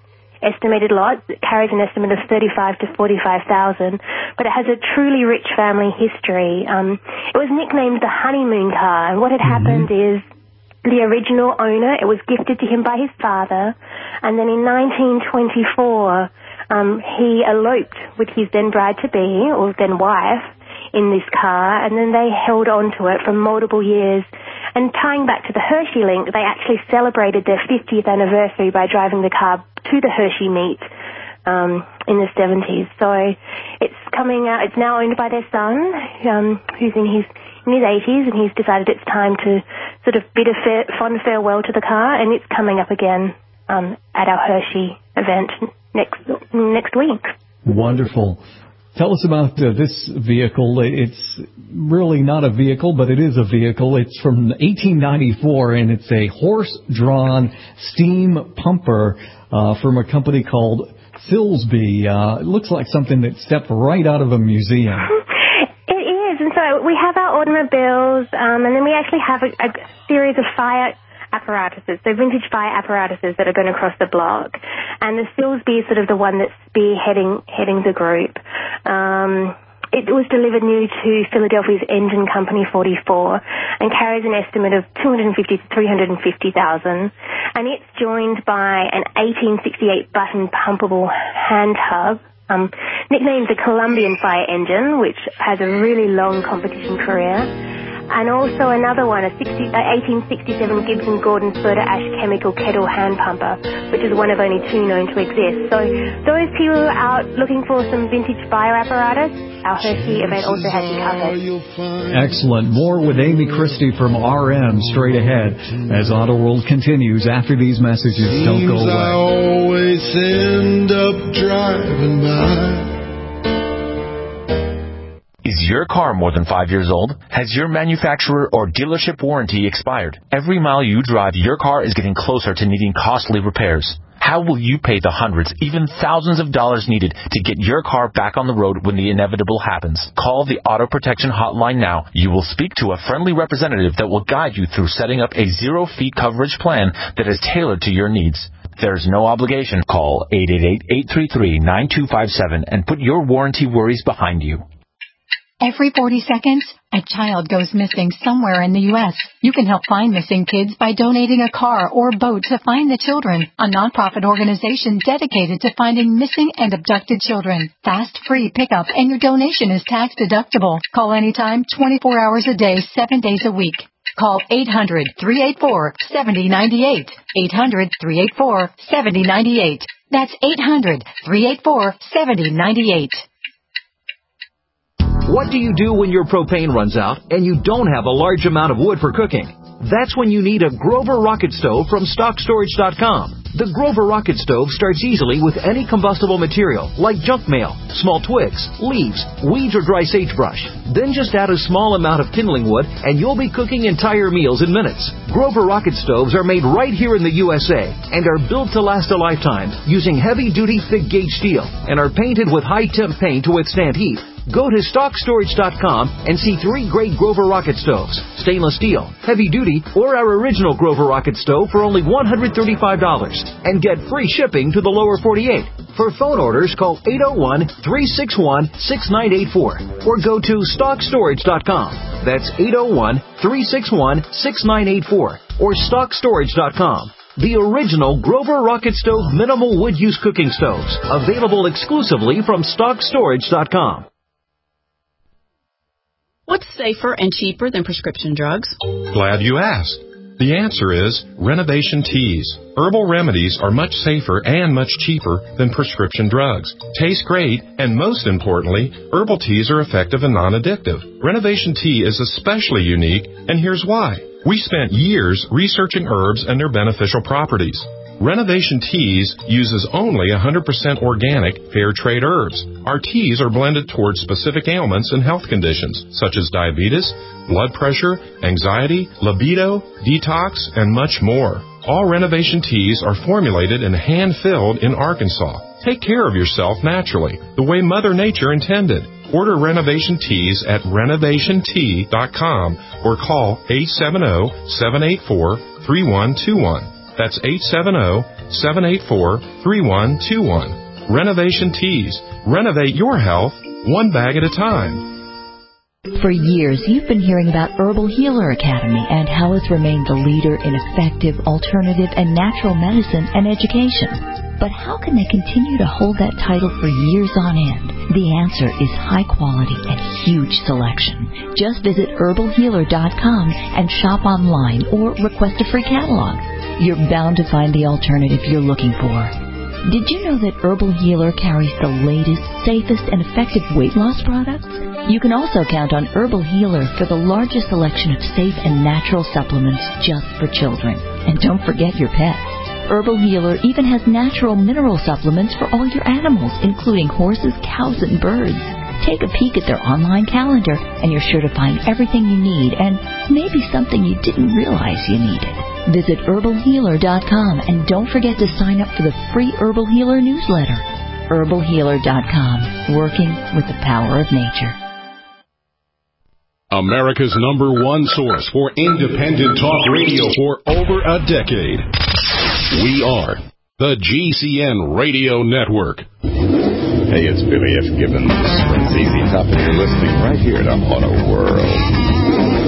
S15: estimated lot. It carries an estimate of thirty-five to forty-five thousand, but it has a truly rich family history. Um, it was nicknamed the honeymoon car, and what had mm-hmm. happened is the original owner, it was gifted to him by his father, and then in nineteen twenty-four, um, he eloped with his then bride-to-be, or then wife, in this car, and then they held on to it for multiple years. And tying back to the Hershey link, they actually celebrated their fiftieth anniversary by driving the car to the Hershey meet um, in the seventies. So it's coming out, it's now owned by their son, um, who's in his in his eighties, and he's decided it's time to sort of bid a fair, fond farewell to the car, and it's coming up again um, at our Hershey event next next week.
S2: Wonderful. Tell us about uh, this vehicle. It's really not a vehicle, but it is a vehicle. It's from eighteen ninety-four, and it's a horse-drawn steam pumper uh, from a company called Silsby. Uh, it looks like something that stepped right out of a museum.
S15: And so we have our automobiles, um, and then we actually have a, a series of fire apparatuses, so vintage fire apparatuses that are going across the block. And the Silsby is sort of the one that's spearheading heading the group. Um, it was delivered new to Philadelphia's Engine Company forty-four and carries an estimate of two hundred fifty to three hundred fifty thousand. And it's joined by an eighteen sixty-eight button pumpable hand hub, Um, nicknamed the Columbian Fire Engine, which has a really long competition career, and also another one, a sixty, uh, eighteen sixty-seven Gibson Gordon Soda Ash Chemical Kettle Hand Pumper, which is one of only two known to exist. So those people who are out looking for some vintage fire apparatus, our Hershey event also has you covered.
S2: Excellent. More with Amy Christie from R M straight ahead as Auto World continues after these messages.
S16: Seems
S2: Don't go away.
S16: I always end up driving by.
S13: Is your car more than five years old? Has your manufacturer or dealership warranty expired? Every mile you drive, your car is getting closer to needing costly repairs. How will you pay the hundreds, even thousands of dollars needed to get your car back on the road when the inevitable happens? Call the Auto Protection Hotline now. You will speak to a friendly representative that will guide you through setting up a zero-fee coverage plan that is tailored to your needs. There's no obligation. Call eight eight eight, eight three three, nine two five seven and put your warranty worries behind you.
S17: Every forty seconds, a child goes missing somewhere in the U S You can help find missing kids by donating a car or boat to Find the Children, a nonprofit organization dedicated to finding missing and abducted children. Fast, free pickup, and your donation is tax deductible. Call anytime, twenty-four hours a day, seven days a week. Call eight hundred, three eight four, seven zero nine eight. eight hundred, three eight four, seven zero nine eight. That's eight hundred, three eight four, seven zero nine eight.
S18: What do you do when your propane runs out and you don't have a large amount of wood for cooking? That's when you need a Grover Rocket Stove from stock storage dot com. The Grover Rocket Stove starts easily with any combustible material like junk mail, small twigs, leaves, weeds, or dry sagebrush. Then just add a small amount of kindling wood and you'll be cooking entire meals in minutes. Grover Rocket Stoves are made right here in the U S A and are built to last a lifetime using heavy-duty thick-gauge steel and are painted with high-temp paint to withstand heat. Go to stock storage dot com and see three great Grover Rocket Stoves, stainless steel, heavy duty, or our original Grover Rocket Stove for only one hundred thirty-five dollars and get free shipping to the lower forty-eight. For phone orders, call eight oh one, three six one, six nine eight four or go to stock storage dot com. That's eight oh one, three six one, six nine eight four or stock storage dot com. The original Grover Rocket Stove minimal wood use cooking stoves, available exclusively from stock storage dot com.
S19: What's safer and cheaper than prescription drugs?
S20: Glad you asked. The answer is Renovation Teas. Herbal remedies are much safer and much cheaper than prescription drugs. Taste great, and most importantly, herbal teas are effective and non-addictive. Renovation Tea is especially unique, and here's why. We spent years researching herbs and their beneficial properties. Renovation Teas uses only one hundred percent organic, fair trade herbs. Our teas are blended towards specific ailments and health conditions, such as diabetes, blood pressure, anxiety, libido, detox, and much more. All Renovation Teas are formulated and hand-filled in Arkansas. Take care of yourself naturally, the way Mother Nature intended. Order Renovation Teas at renovation tea dot com or call eight seven zero, seven eight four, three one two one. That's eight seven zero, seven eight four, three one two one. Renovation Teas. Renovate your health one bag at a time.
S21: For years, you've been hearing about Herbal Healer Academy and how it's remained the leader in effective, alternative, and natural medicine and education. But how can they continue to hold that title for years on end? The answer is high quality and huge selection. Just visit herbal healer dot com and shop online or request a free catalog. You're bound to find the alternative you're looking for. Did you know that Herbal Healer carries the latest, safest, and effective weight loss products? You can also count on Herbal Healer for the largest selection of safe and natural supplements just for children. And don't forget your pets. Herbal Healer even has natural mineral supplements for all your animals, including horses, cows, and birds. Take a peek at their online calendar, and you're sure to find everything you need and maybe something you didn't realize you needed. Visit herbal healer dot com and don't forget to sign up for the free Herbal Healer newsletter. herbal healer dot com, working with the power of nature.
S12: America's number one source for independent talk radio for over a decade. We are the G C N Radio Network.
S22: Hey, it's Billy F. Gibbons from Z Z Top, and you're listening right here to Auto World.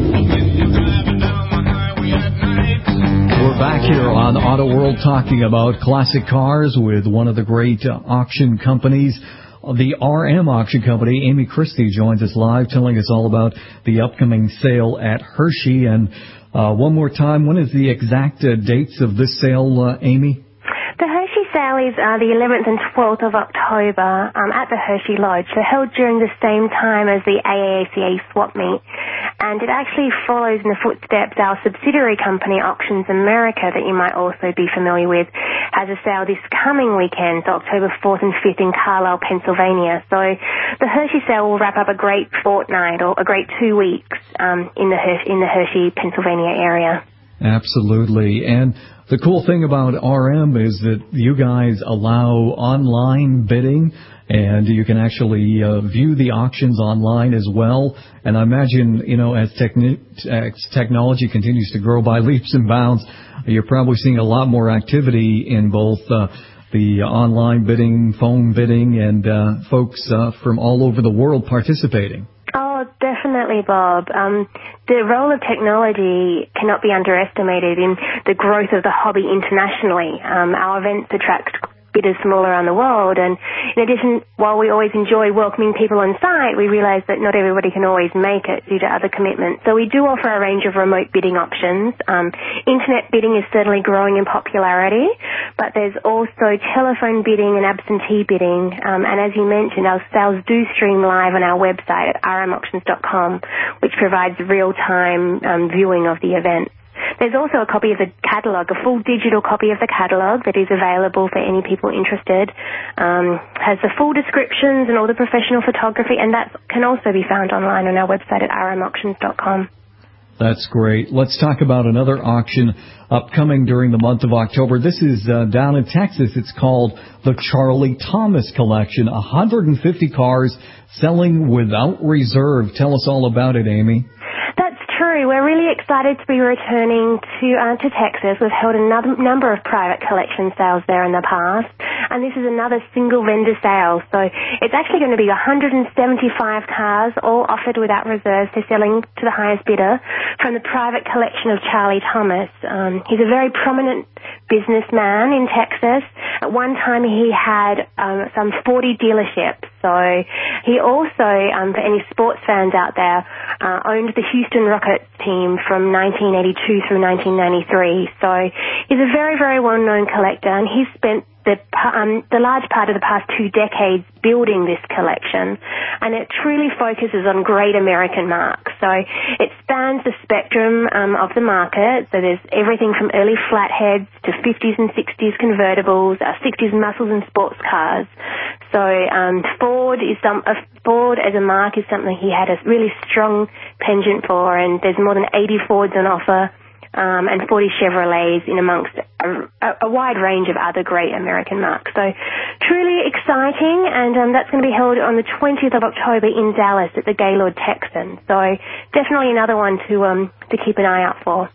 S2: We're back here on Auto World talking about classic cars with one of the great uh, auction companies, the R M Auction Company. Amy Christie joins us live telling us all about the upcoming sale at Hershey. And uh, one more time, when is the exact uh, dates of this sale, uh, Amy?
S15: The Hershey sale is uh, the eleventh and twelfth of October um, at the Hershey Lodge. They're held during the same time as the A A A C A swap meet. And it actually follows in the footsteps our subsidiary company, Auctions America, that you might also be familiar with, has a sale this coming weekend, so October fourth and fifth in Carlisle, Pennsylvania. So the Hershey sale will wrap up a great fortnight or a great two weeks um, in the Hershey, in the Hershey, Pennsylvania area.
S2: Absolutely. And the cool thing about R M is that you guys allow online bidding, and you can actually uh, view the auctions online as well. And I imagine, you know, as, techni- as technology continues to grow by leaps and bounds, you're probably seeing a lot more activity in both uh, the online bidding, phone bidding, and uh, folks uh, from all over the world participating.
S15: Oh, definitely, Bob. Um, the role of technology cannot be underestimated in the growth of the hobby internationally. Um, our events attract bidders from all around the world, and in addition, while we always enjoy welcoming people on site, we realise that not everybody can always make it due to other commitments. So we do offer a range of remote bidding options. Um, internet bidding is certainly growing in popularity, but there's also telephone bidding and absentee bidding, um, and as you mentioned, our sales do stream live on our website at r m auctions dot com, which provides real-time um, viewing of the event. There's also a copy of the catalogue, a full digital copy of the catalogue that is available for any people interested. Um, has the full descriptions and all the professional photography, and that can also be found online on our website at r m auctions dot com.
S2: That's great. Let's talk about another auction upcoming during the month of October. This is uh, down in Texas. It's called the Charlie Thomas Collection. one hundred fifty cars selling without reserve. Tell us all about it, Amy.
S15: That's true. We're really excited to be returning to uh, to Texas. We've held a num- number of private collection sales there in the past, and this is another single vendor sale. So it's actually going to be one hundred seventy-five cars, all offered without reserves. They're selling to the highest bidder from the private collection of Charlie Thomas. Um, he's a very prominent businessman in Texas. At one time, he had um, some forty dealerships. So he also, um, for any sports fans out there, uh, owned the Houston Rockets team from nineteen eighty-two through nineteen ninety-three. So he's a very, very well-known collector, and he's spent the um, the large part of the past two decades building this collection, and it truly focuses on great American marques. So it spans the spectrum um, of the market. So there's everything from early flatheads to fifties and sixties convertibles, uh, sixties muscles and sports cars. So um, Ford is some uh, Ford as a marque is something he had a really strong penchant for, and there's more than eighty Fords on offer. Um, and forty Chevrolets in amongst a, a, a wide range of other great American marques. So truly exciting, and um, that's going to be held on the twentieth of October in Dallas at the Gaylord Texan. So definitely another one to um, to keep an eye out for.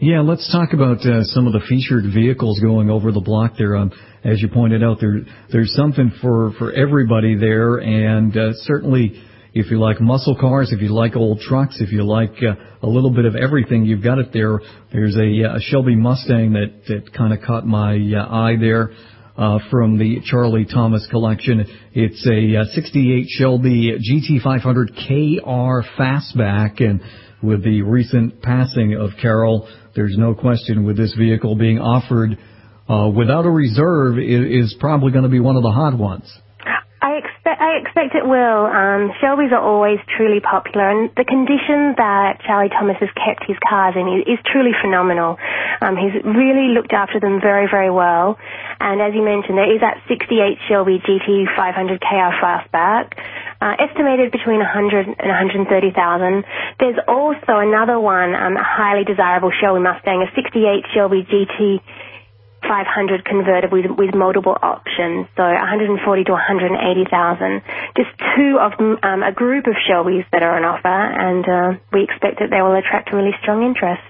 S2: Yeah, let's talk about uh, some of the featured vehicles going over the block there. Um, as you pointed out, there there's something for, for everybody there, and uh, certainly if you like muscle cars, if you like old trucks, if you like uh, a little bit of everything, you've got it there. There's a, a Shelby Mustang that, that kind of caught my uh, eye there uh, from the Charlie Thomas collection. It's a uh, sixty-eight Shelby G T five hundred K R Fastback, and with the recent passing of Carol, there's no question with this vehicle being offered uh, without a reserve is, is probably going to be one of the hot ones.
S15: I expect I expect it will. Um, Shelbys are always truly popular, and the condition that Charlie Thomas has kept his cars in is, is truly phenomenal. Um, he's really looked after them very, very well. And as you mentioned, there is that sixty-eight Shelby G T five hundred K R Fastback, uh, estimated between one hundred and one hundred thirty thousand. There's also another one, um, a highly desirable Shelby Mustang, a sixty-eight Shelby G T five hundred convertible with, with multiple options, so one hundred forty to one hundred eighty thousand. Just two of um, a group of Shelbys that are on offer, and uh, we expect that they will attract really strong interest.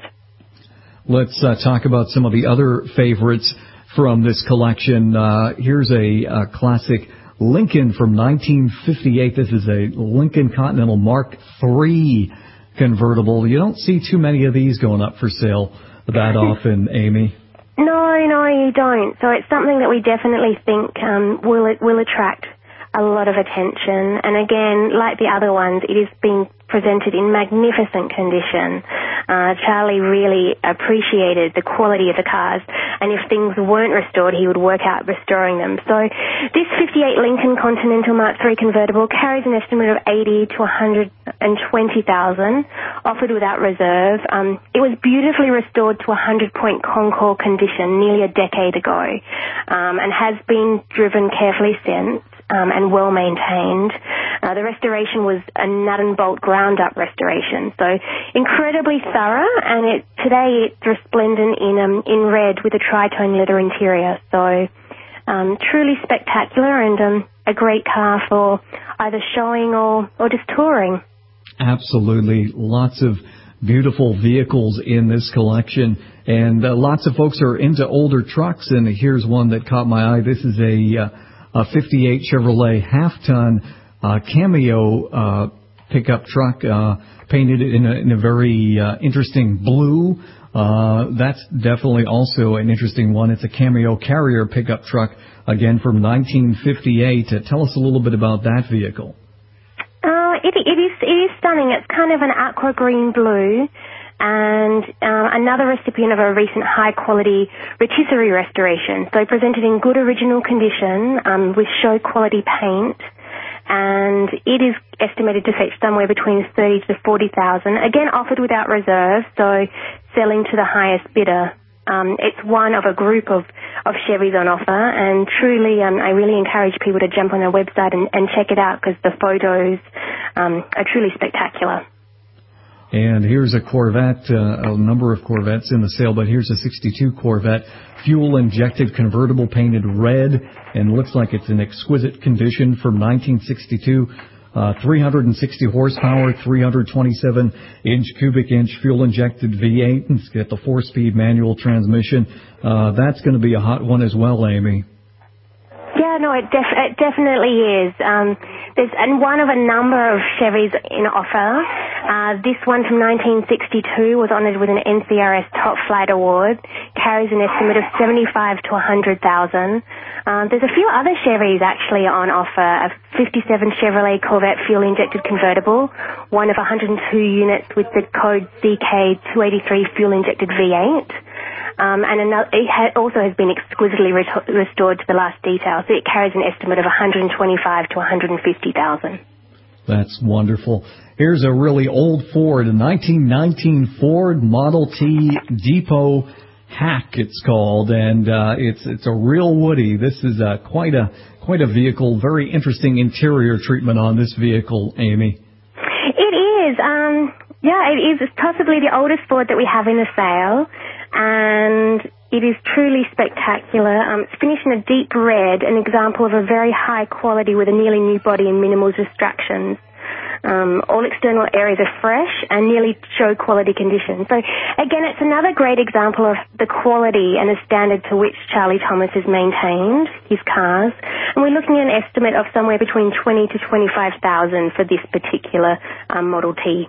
S2: Let's uh, talk about some of the other favorites from this collection. Uh, here's a, a classic Lincoln from nineteen fifty-eight. This is a Lincoln Continental Mark three convertible. You don't see too many of these going up for sale that often, Amy.
S15: No, no, you don't. So it's something that we definitely think um, will will attract a lot of attention. And again, like the other ones, it is being presented in magnificent condition. Uh, Charlie really appreciated the quality of the cars, and if things weren't restored, he would work out restoring them. So this fifty-eight Lincoln Continental Mark three convertible carries an estimate of eighty to one hundred twenty thousand, offered without reserve. Um, it was beautifully restored to one hundred point Concours condition nearly a decade ago, um, and has been driven carefully since. Um, and well maintained. Uh, the restoration was a nut and bolt ground up restoration, so incredibly thorough. And it today it's resplendent in um, in red with a tritone leather interior. So um, truly spectacular, and um, a great car for either showing or or just touring.
S2: Absolutely, lots of beautiful vehicles in this collection, and uh, lots of folks are into older trucks. And here's one that caught my eye. This is a uh, a fifty-eight Chevrolet half-ton uh, Cameo uh, pickup truck, uh, painted in a, in a very uh, interesting blue. Uh, that's definitely also an interesting one. It's a Cameo Carrier pickup truck, again from nineteen fifty-eight. Uh, tell us a little bit about that vehicle.
S15: Uh, it, it is it is stunning. It's kind of an aqua green blue. And um, another recipient of a recent high-quality rotisserie restoration, so presented in good original condition um, with show-quality paint, and it is estimated to fetch somewhere between thirty to forty thousand. Again, offered without reserve, so selling to the highest bidder. Um, it's one of a group of, of Chevys on offer, and truly, um, I really encourage people to jump on their website and, and check it out, because the photos um, are truly spectacular.
S2: And here's a Corvette, uh, a number of Corvettes in the sale, but here's a sixty-two Corvette, fuel-injected convertible painted red, and looks like it's in exquisite condition from nineteen sixty-two. Uh, three hundred sixty horsepower, three hundred twenty-seven inch cubic inch fuel-injected V eight, and it's got the four-speed manual transmission. Uh, that's going to be a hot one as well, Amy.
S15: Yeah, no, it, def- it definitely is. Um, there's and one of a number of Chevys in offer. Uh, this one from nineteen sixty-two was honoured with an N C R S Top Flight Award. Carries an estimate of seventy-five to one hundred thousand. Um, there's a few other Chevys actually on offer. A fifty-seven Chevrolet Corvette fuel-injected convertible, one of one hundred two units with the code C K two eighty-three fuel-injected V eight. Um, and another, it ha- also has been exquisitely re- restored to the last detail, so it carries an estimate of one hundred twenty-five to one hundred fifty thousand.
S2: That's wonderful. Here's a really old Ford, a nineteen nineteen Ford Model T Depot Hack, it's called, and uh, it's it's a real woody. This is uh, quite a quite a vehicle. Very interesting interior treatment on this vehicle, Amy.
S15: It is. Um, yeah, it is. It's possibly the oldest Ford that we have in the sale. And it is truly spectacular. Um, it's finished in a deep red, an example of a very high quality with a nearly new body and minimal distractions. Um, all external areas are fresh and nearly show quality condition. So, again, it's another great example of the quality and the standard to which Charlie Thomas has maintained his cars. And we're looking at an estimate of somewhere between twenty to twenty-five thousand for this particular um, Model T.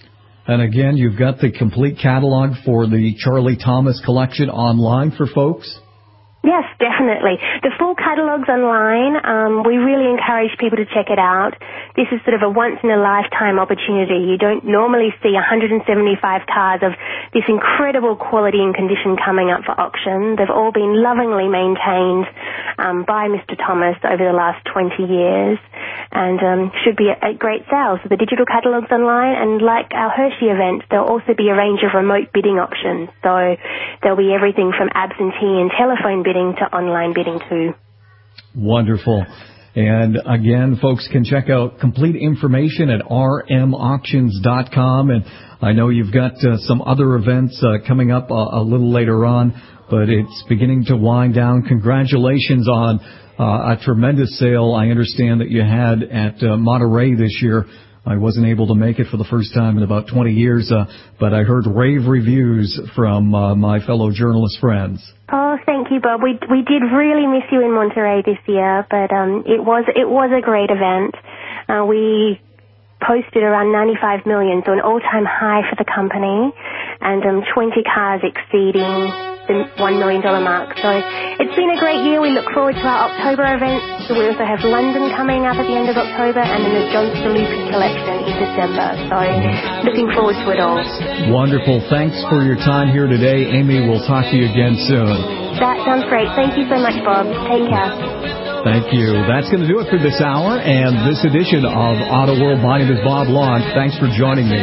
S2: And again, you've got the complete catalog for the Charlie Thomas collection online for folks?
S15: Yes, definitely. The full catalogue's online. Um, we really encourage people to check it out. This is sort of a once-in-a-lifetime opportunity. You don't normally see one hundred seventy-five cars of this incredible quality and condition coming up for auction. They've all been lovingly maintained um, by Mister Thomas over the last twenty years and um, should be at, at great sales. So the digital catalogue's online, and like our Hershey event, there'll also be a range of remote bidding options. So there'll be everything from absentee and telephone bidding to online bidding too.
S2: Wonderful. And again, folks can check out complete information at r m auctions dot com. And I know you've got uh, some other events uh, coming up a, a little later on, but it's beginning to wind down. Congratulations on uh, a tremendous sale I understand that you had at uh, Monterey this year. I wasn't able to make it for the first time in about twenty years, uh, but I heard rave reviews from uh, my fellow journalist friends.
S15: Oh, thank you, Bob. We we did really miss you in Monterey this year, but um, it was it was a great event. Uh, we posted around ninety-five million, so an all-time high for the company, and um, twenty cars exceeding the one million dollars mark. So it's been a great year. We look forward to our October event. So we also have London coming up at the end of October, and then the John Saluki collection in December. So looking forward to it all.
S2: Wonderful. Thanks for your time here today. Amy, we'll talk to you again soon.
S15: That sounds great. Thank you so much, Bob. Take care.
S2: Thank you. That's going to do it for this hour and this edition of Auto World. My name is Bob Launch. Thanks for joining me.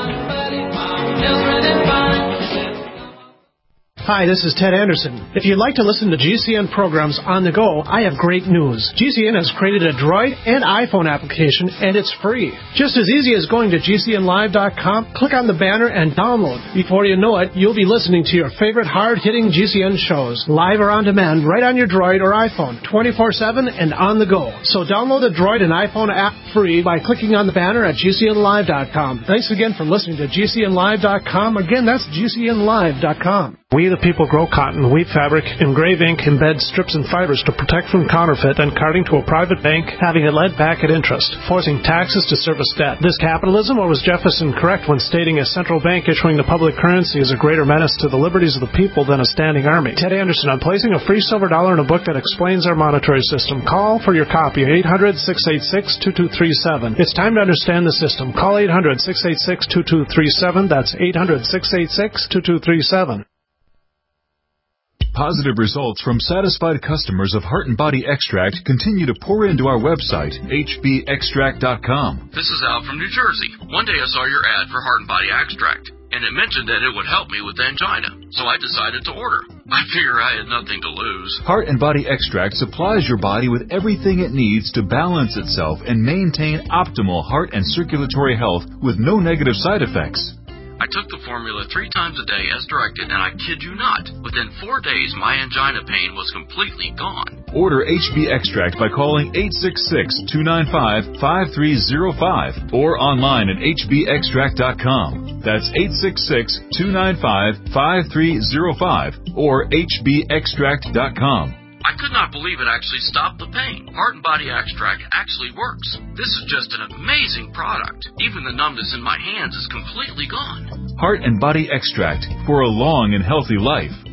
S5: Hi, this is Ted Anderson. If you'd like to listen to G C N programs on the go, I have great news. G C N has created a Droid and iPhone application, and it's free. Just as easy as going to G C N live dot com, click on the banner, and download. Before you know it, you'll be listening to your favorite hard-hitting G C N shows, live or on demand, right on your Droid or iPhone, twenty-four seven and on the go. So download the Droid and iPhone app free by clicking on the banner at G C N live dot com. Thanks again for listening to G C N live dot com. Again, that's G C N live dot com. We the people grow cotton, weave fabric, engrave ink, embed strips and fibers to protect from counterfeit and carting to a private bank, having it led back at interest, forcing taxes to service debt. This capitalism, or was Jefferson correct when stating a central bank issuing the public currency is a greater menace to the liberties of the people than a standing army? Ted Anderson, I'm placing a free silver dollar in a book that explains our monetary system. Call for your copy, eight hundred, six eight six, two two three seven. It's time to understand the system. Call eight hundred, six eight six, two two three seven. That's eight hundred, six eight six, two two three seven.
S8: Positive results from satisfied customers of Heart and Body Extract continue to pour into our website, H B extract dot com.
S23: This is Al from New Jersey. One day I saw your ad for Heart and Body Extract, and it mentioned that it would help me with angina, so I decided to order. I figure I had nothing to lose.
S8: Heart and Body Extract supplies your body with everything it needs to balance itself and maintain optimal heart and circulatory health with no negative side effects.
S23: I took the formula three times a day as directed, and I kid you not, within four days my angina pain was completely gone.
S8: Order H B Extract by calling eight six six, two nine five, five three zero five or online at H B extract dot com. That's eight six six, two nine five, five three zero five or H B extract dot com.
S23: I could not believe it actually stopped the pain. Heart and Body Extract actually works. This is just an amazing product. Even the numbness in my hands is completely gone.
S8: Heart and Body Extract for a long and healthy life.